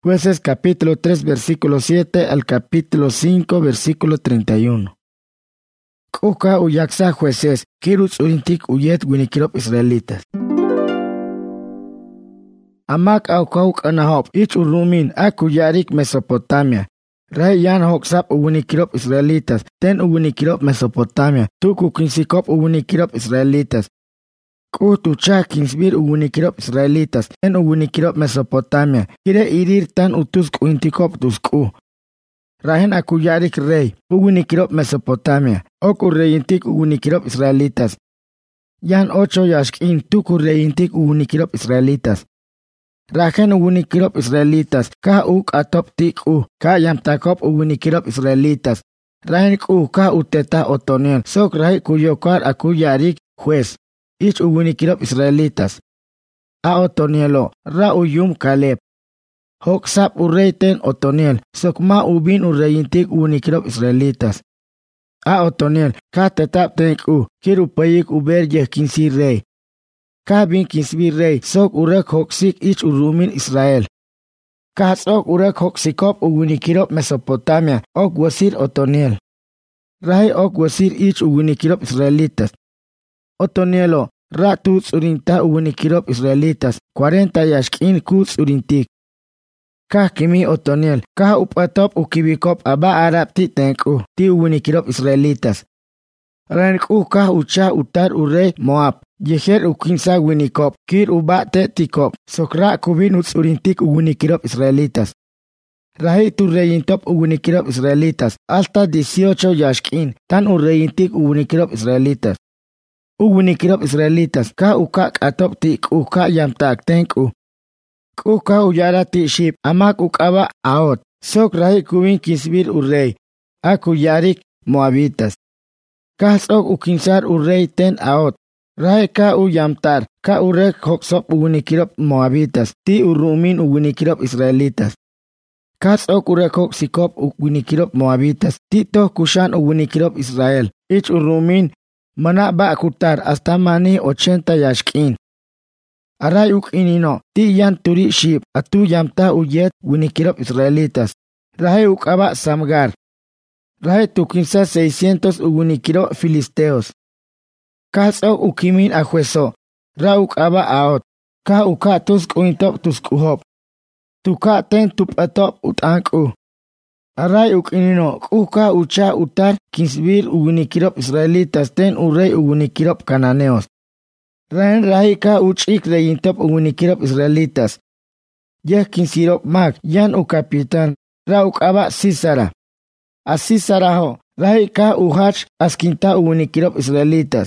Jueces capítulo 3 versículo 7 al capítulo 5 versículo 31. Kuka uyaksa jueces, kirus urintik uyet winikirop israelitas. Amak aukauk anahop, ich urumin, akuyarik Mesopotamia. Ray yan hoksap uwinikirop israelitas, ten uwinikirop Mesopotamia, tuku kinsikop uwinikirop israelitas. Kutucha kinsbir uwinikirop israelitas, ten uwinikirop Mesopotamia, kire irir tan utusk uintikop tusku. Rahen akuyarik rey, uwinikirop Mesopotamia, ok ureyintik uwinikirop israelitas. Yan 8 yashkin tuku reyintik uwinikirop israelitas. Rahen uwinikirop israelitas, ka uk atop tik ka yamtakop uwinikirop israelitas. Rahen ka uteta otoniel, sok rahi kuyokar akuyarik juez. Ich uwinikirop israelitas. A otonielo, ra uyum Caleb. Hoksap ureyten otoniel, sok ma ubin ureyintik uwinikirop israelitas. A otoniel, ka tetap tenk kirupayik uber yeh kinsi rey. Ka bin kinsbi rey, sok urek hoksik ich urumin Israel. Ka sok urek hoksikop uwinikirop Mesopotamia, ok wasir otoniel. Rahi ok wasir ich uwinikirop israelitas. Otonielo, ra tuts urinta uwinikirop israelitas, 40 yashkin kuts urintik. Ka kimi otoniel, ka upatop ukibikop aba arab ti tenku, ti uwinikirop israelitas. Ranku ka ucha utar urey Moab, yeher ukinsa winikop, kir ubate tikop, sokra kubin uts urintik uwinikirop israelitas. Rahi tu reyintop uwinikirop israelitas, alta 18 yashkin, tan ureyintik uwinikirop israelitas. Uwinikirop israelitas, ka ukak atop tik uka yamtak tenku. Kuka uyara ti ship, amak ukaba aot, sok rahi kubin kinsbir urey, akuyarik Moabitas. Ka sok ukinsar urey ten aot, rahi ka uyamtar, ka urek hoksop uwinikirop Moabitas, ti urumin uwinikirop israelitas. Ka sok urek hoksikop uwinikirop Moabitas, ti toh kushan uwinikirop Israel, ich urumin mana ba akutar hasta mani 80 yashkin. Aray ukinino, ti yan turi ship, atu yamta uyet winikirop israelitas. Rahe ukaba Samgar. Rahe tukinsa 600 uwinikirop filisteos. Kasok ukimin ajueso. Ra ukaba aot. Ka uka tusk uintop tuskuhop. Tuka ten tupatop utanku. Aray ukinino, uka ucha utar kinsbir uwinikirop israelitas ten urey uwinikirop cananeos. Rahen rahi ka uchik reyintop uwinikirop israelitas. Yeh kinsirop mak yan ukapitan, ra ukaba Sisara. A Sisara ho, rahi ka uhach askinta uwinikirop israelitas.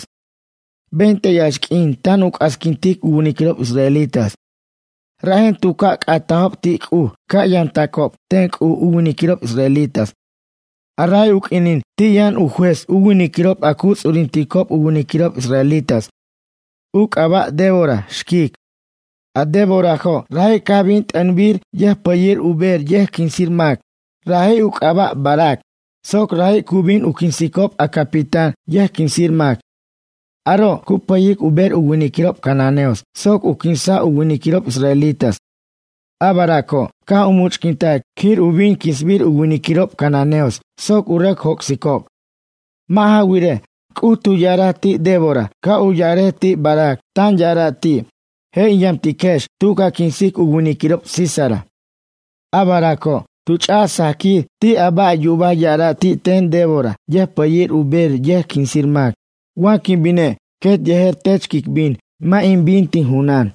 20 yashkin tan uk askintik uwinikirop israelitas. Rahen tukak atahop tik ka yantakop tenk uwinikirop israelitas. Aray ukinin ti yan ujuez uwinikirop akuts urintikop uwinikirop israelitas. Ukaba Débora, shkik. A Débora ho, rahe kabint anbir, yeh payir uber, yeh kinsir mak. Rahe ukaba Barak. Sok rahe kubin ukinsikop a kapitan, yeh kinsir mak. Aro, kupayik uber uwinikirop cananeos, sok ukinsa uwinikirop israelitas. A Barako, ka umuchkintak, kir ubin kinsbir uwinikirop cananeos, sok urek hoksikop. Maha wire, Kutu yarati Débora, ka uyareti Barak, tan yarati. He yamtikesh, tuka kinsik uwinikirop Sisara. Abarako, tucha sakir, ti aba yuba yarati ten Débora, yeh payir uber, yeh kinsirmak. Wakin bine, ket yeher techkik bin, ma in bin tin hunan.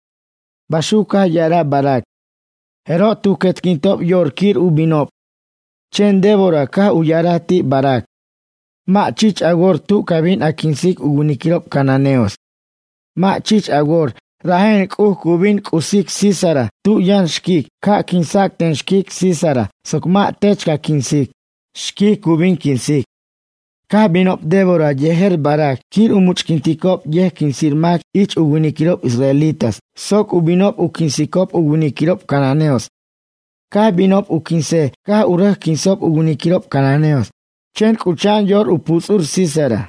Bashuka yara Barak. Hero tuket kintop yorkir ubinop. Chen Débora ka uyarati Barak. Ma chich agor tu kabin akinsik uwinikirop cananeos. Ma chich agor, rahen kubin kusik Sisara, tu yan shkik, ka kinsak ten shkik Sisara, sok ma techka kinsik. Shkik kubin kinsik. Ka binop Débora yeher Barak, kir umuchkintikop yeh kinsirmak ich uwinikirop israelitas, sok ubinop ukinsikop uwinikirop cananeos. Ka binop ukinse, ka urek kinsop uwinikirop cananeos. Chen kuchan yor uputsur Sisara.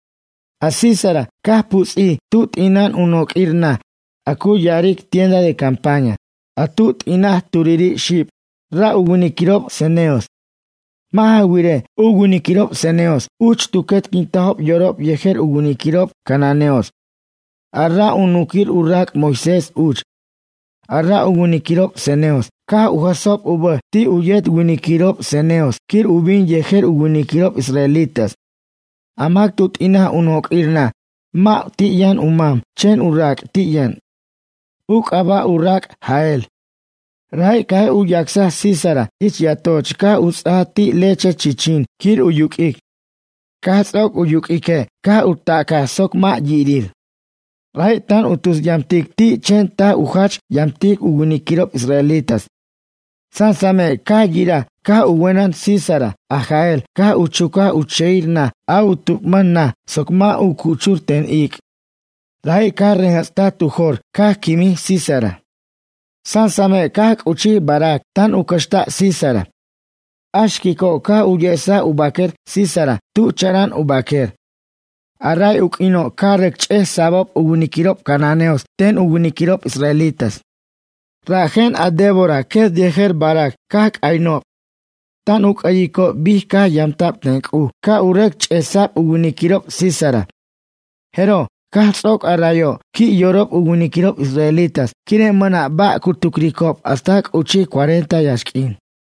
A Sisara, ka putsi, tut inan unok irna, aku yarik tienda de campaña. Atut inah turiri ship. Ra ugunikirop seneos. Mahawire ugunikirop seneos. Uch tuket kintahop yorop yeher ugunikirop cananeos. Arra unukir urak Moisés uch. Arra ugunikirop seneos. Ka uhasop uba ti uyet ugunikirop seneos. Kir ubin yeher ugunikirop israelitas. Amak tut inah unok irna. Ma tiyan umam. Chen urak tiyan. Uk aba urak hael. Rai kai uyaksa Sisara. Ich yatoch ka usa ti leche chichin. Kir uyukik. Ka sok uyukike. Ka utaka sok ma yirir. Rai tan utus yamtik ti chen ta uhach yamtik ugunikirop israelitas. Sansame ka gira ka uwenan Sisara. Ajael ka uchuka ucheirna. A utukmanna sokma ukuchurten ik. Rai ka rehasta tuhor ka kimi Sisara. Sansame ka uchi barak tan ukashta Sisara. Ashkiko ka uyesa ubaker Sisara tu charan ubaker. Aray ukino ka rekche sabab ugunikirop cananeos ten ugunikirop israelitas. Rajen a Débora ke dieher barak kak ainop. Tan ukayiko bihka yamtap tenku ka urek chesap ugunikirop Sisara. Hero ka sok arayo ki yorop ugunikirop israelitas kire mana ba kutukrikop hasta uchi 40 yashkin.